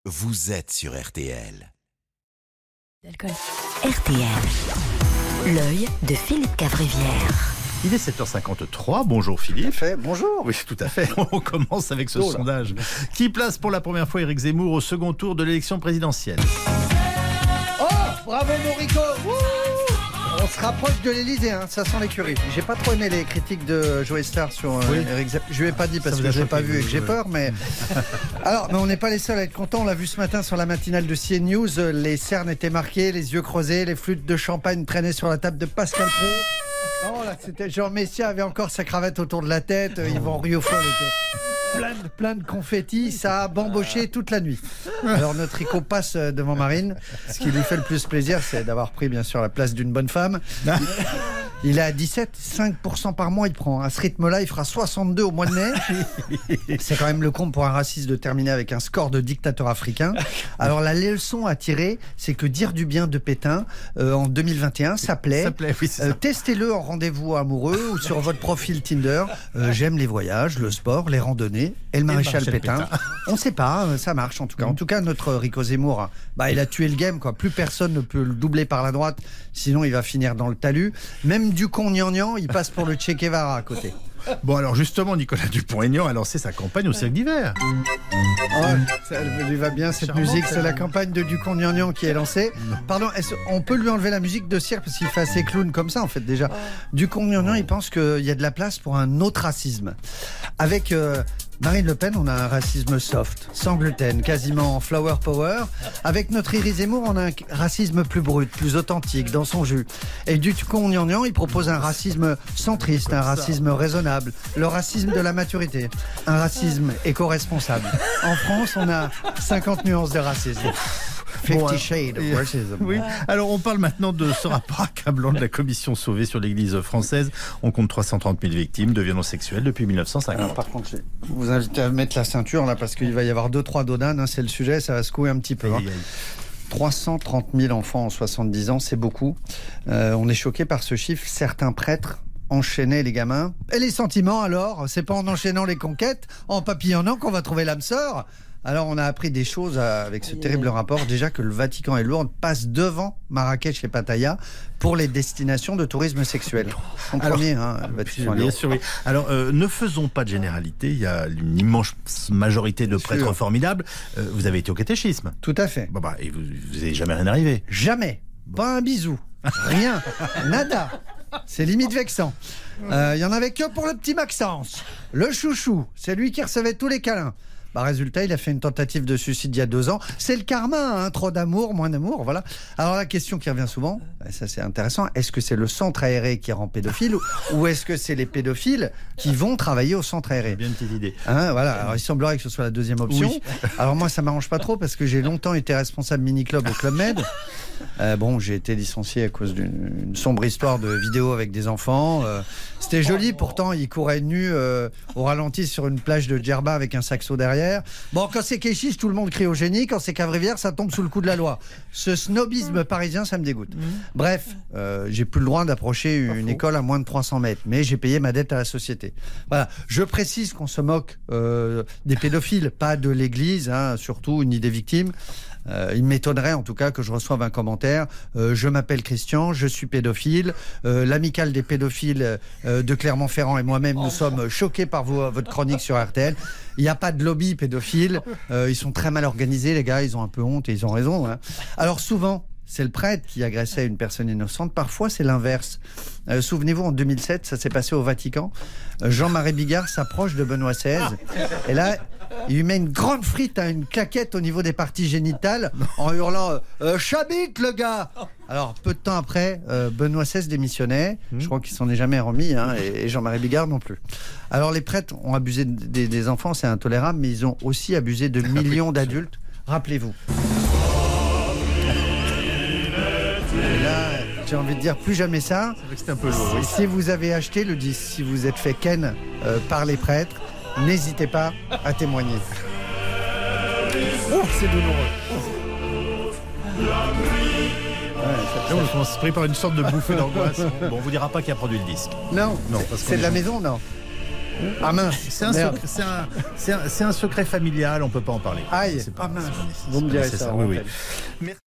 vous êtes sur RTL. RTL, l'œil de Philippe Cavrivière. Il est 7h53, bonjour Philippe. Tout à fait, bonjour. Oui, tout à fait. On commence avec ce sondage qui place pour la première fois Éric Zemmour au second tour de l'élection présidentielle. Oh, bravo Morico. On se rapproche de l'Elysée, hein. Ça sent l'écurie. J'ai pas trop aimé les critiques de Joe Star sur Éric Zemmour. Je lui ai pas dit parce que je l'ai pas vu et que j'ai peur, mais... Alors, mais on n'est pas les seuls à être contents. On l'a vu ce matin sur la matinale de CNews. Les cernes étaient marquées, les yeux creusés, les flûtes de champagne traînaient sur la table de Pascal Pro. Oh là, c'était Jean Messia avait encore sa cravate autour de la tête. Yvan Rioufol était plein de confettis. Ça a bamboché toute la nuit. Alors notre Rico passe devant Marine. Ce qui lui fait le plus plaisir, c'est d'avoir pris bien sûr la place d'une bonne femme. Il est à 5% par mois il prend. À ce rythme-là, il fera 62 au mois de mai. C'est quand même le comble pour un raciste de terminer avec un score de dictateur africain. Alors la leçon à tirer, c'est que dire du bien de Pétain en 2021, ça plaît. Oui, Testez-le en rendez-vous amoureux ou sur votre profil Tinder. J'aime les voyages, le sport, les randonnées et le maréchal Pétain. On ne sait pas, ça marche en tout cas. En tout cas, notre Rico Zemmour, il a tué le game, quoi. Plus personne ne peut le doubler par la droite, sinon il va finir dans le talus. Même Dupont-Aignan, il passe pour le Che Guevara à côté. Bon, alors justement, Nicolas Dupont-Aignan a lancé sa campagne au Cirque d'hiver. Oh, ça lui va bien cette musique. C'est la campagne de Dupont-Aignan qui est lancée. Pardon, on peut lui enlever la musique de cirque parce qu'il fait assez clown comme ça en fait déjà. Dupont-Aignan, il pense qu'il y a de la place pour un autre racisme. Avec Marine Le Pen, on a un racisme soft, sans gluten, quasiment flower power. Avec notre Éric Zemmour, on a un racisme plus brut, plus authentique, dans son jus. Et Dupont-Aignan, il propose un racisme centriste, un racisme raisonnable, le racisme de la maturité, un racisme éco-responsable. En France, on a 50 nuances de racisme. 50 shades of racism. Oui. Alors on parle maintenant de ce rapport accablant de la commission Sauvé sur l'église française. On compte 330 000 victimes de violences sexuelles depuis 1950. Alors, par contre, je vous invite à mettre la ceinture là parce qu'il va y avoir 2-3 dodanes, hein, c'est le sujet, ça va secouer un petit peu. 330 000 enfants en 70 ans, c'est beaucoup. On est choqué par ce chiffre. Certains prêtres enchaînaient les gamins. Et les sentiments alors? C'est pas en enchaînant les conquêtes, en papillonnant qu'on va trouver l'âme sœur? Alors on a appris des choses avec ce terrible rapport. Déjà que le Vatican et Lourdes passent devant Marrakech et Pattaya pour les destinations de tourisme sexuel. En premier, le Vatican et bien Lourdes. sûr, oui. Alors ne faisons pas de généralité. Il y a une immense majorité de prêtres formidables. Vous avez été au catéchisme. Tout à fait. Et vous n'avez jamais rien arrivé? Jamais. Pas un bisou. Rien. Nada. C'est limite vexant. Il y en avait que pour le petit Maxence. Le chouchou. C'est lui qui recevait tous les câlins. Résultat, il a fait une tentative de suicide il y a 2 ans. C'est le karma, trop d'amour, moins d'amour, voilà. Alors la question qui revient souvent, et ça c'est intéressant, est-ce que c'est le centre aéré qui rend pédophile ou est-ce que c'est les pédophiles qui vont travailler au centre aéré? Bien une petite idée. Voilà. Alors il semblerait que ce soit la deuxième option. Oui. Alors moi ça m'arrange pas trop parce que j'ai longtemps été responsable mini-club au Club Med. J'ai été licencié à cause d'une sombre histoire de vidéo avec des enfants. C'était joli, pourtant il courait nu au ralenti sur une plage de Djerba avec un saxo derrière. Bon, quand c'est Kéchiche, tout le monde crie au génie. Quand c'est Cavrivière, ça tombe sous le coup de la loi. Ce snobisme parisien, ça me dégoûte. Bref, j'ai plus le droit d'approcher une école à moins de 300 mètres, mais j'ai payé ma dette à la société. Voilà. Je précise qu'on se moque des pédophiles, pas de l'église, surtout ni des victimes. Il m'étonnerait en tout cas que je reçoive un commentaire. Je m'appelle Christian, je suis pédophile. L'amicale des pédophiles de Clermont-Ferrand et moi-même, nous sommes choqués par votre chronique sur RTL. Il n'y a pas de lobby pédophile. Ils sont très mal organisés, les gars. Ils ont un peu honte et ils ont raison. Alors souvent, c'est le prêtre qui agressait une personne innocente. Parfois, c'est l'inverse. Souvenez-vous, en 2007, ça s'est passé au Vatican. Jean-Marie Bigard s'approche de Benoît XVI. Et là, il lui met une grande frite, une claquette au niveau des parties génitales en hurlant « Chabite, le gars !» Alors, peu de temps après, Benoît XVI démissionnait. Je crois qu'il s'en est jamais remis, et Jean-Marie Bigard non plus. Alors, les prêtres ont abusé des enfants, c'est intolérable, mais ils ont aussi abusé de millions d'adultes. Rappelez-vous. Et là, j'ai envie de dire plus jamais ça. C'est un peu lourd. Si vous avez acheté le disque, si vous êtes fait ken par les prêtres, n'hésitez pas à témoigner. Oh, c'est douloureux. On se pris par une sorte de bouffée d'angoisse. Bon, on vous dira pas qui a produit le disque. Non, parce c'est de la maison, non? Ah mince. Merde. C'est un secret familial, on peut pas en parler. Aïe. C'est pas Ah mince. c'est pas Vous me direz nécessaire. ça. Oui, on oui. rappelle. Merci.